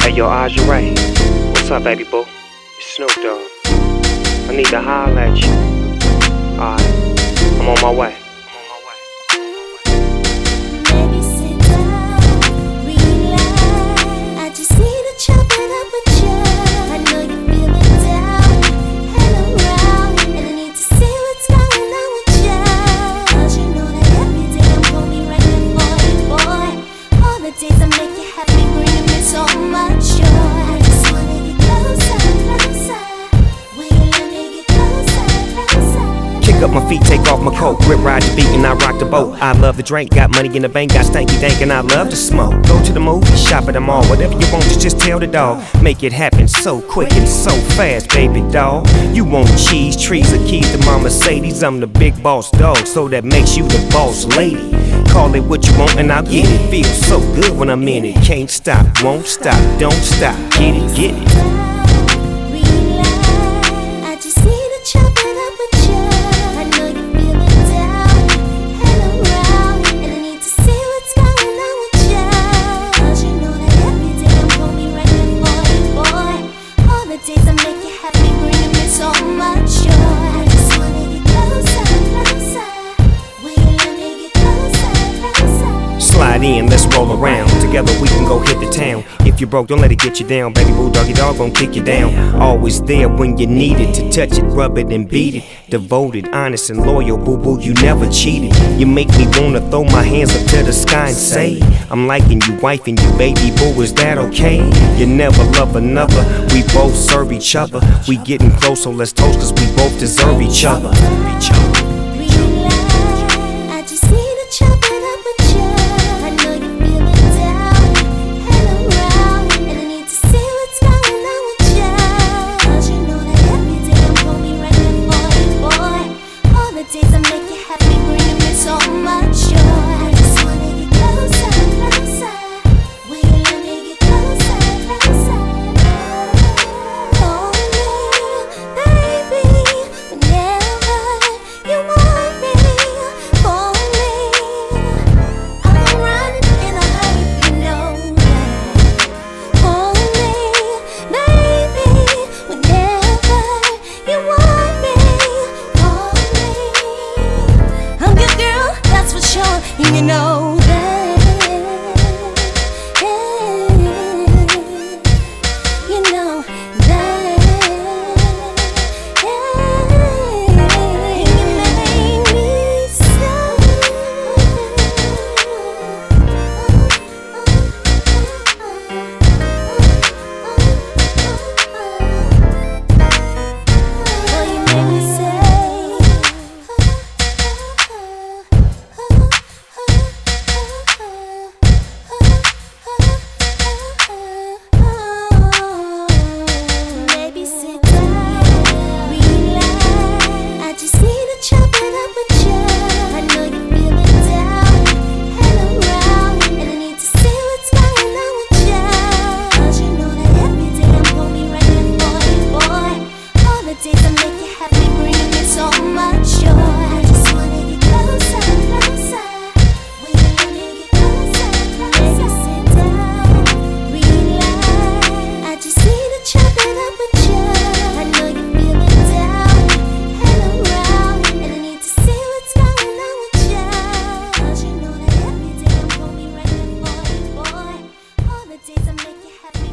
Hey yo, Ajay, what's up, baby boo? It's Snoop Dogg. I need to holler at you. Alright, I'm on my way. Baby, sit down, relax. I just need to chop it up with you. I know you're feeling down and around, and I need to see what's going on with you. 'Cause you know that every day I'm gonna be right there for you, boy. All the days I make you happy, bringing me so much joy. I just wanna get closer, closer. Will you let me get closer, closer? Kick up my feet, take off my coat, grip ride the beat and I rock the boat. I love to drink, got money in the bank, got stanky dank and I love to smoke. Go to the movie, shop at the mall, whatever you want, just tell the dog. Make it happen so quick and so fast, baby doll. You want cheese, trees, or keys to my Mercedes? I'm the big boss dog, so that makes you the boss lady. Call it what you want and I'll get it. Feels so good when I'm in it. Can't stop, won't stop, don't stop. Get it, get it. I just need to chop it up with you. I know you're feeling down and around, and I need to see what's going on with you. 'Cause you know that every day I'm gonna be right there for you, boy. All the days I make you happy, bringing me so much joy. I just wanna get closer, closer. Will you let me get closer, closer? Slide in, let's roll around. Together we can go hit the town. If you're broke, don't let it get you down. Baby boo, doggy dog gon' kick you down. Always there when you need it. To touch it, rub it, and beat it. Devoted, honest, and loyal, boo boo, you never cheated. You make me wanna throw my hands up to the sky and say, I'm liking you, wifing you, baby boo, is that okay? You never love another, we both serve each other. We getting close, so let's toast, 'cause we both deserve each other. I just need to chop it up with you. I know you're feeling down and around, and I need to see what's going on with you. 'Cause you know that every day I'm gonna be right there for you, boy. All the days I make you happy, bringing me so much joy. I just wanna get closer, closer. Will you let me get closer, closer? Hold me, baby, whenever you want me. For me, I'm running in a hurry, you know that. Hold me, baby, whenever you want me. For me, I'm your girl, that's for sure, you know that. You know that. You make me so. Oh, you make me say. Maybe sit down, relax. I just need to chop it up with you. I know you're feeling down and around, and I need to see what's going on with you. 'Cause you know that every day I'm gonna be right there for you, boy. All the days I make you happy, bringing me so much joy. I just wanna get closer, closer. Will you let me get closer, closer? Maybe sit down, relax. I just need to chop it up with you. I know you're feeling down and around, and I need to see what's going on with you. 'Cause you know that every day I'm gonna be right there for you, boy. All the days I make you happy.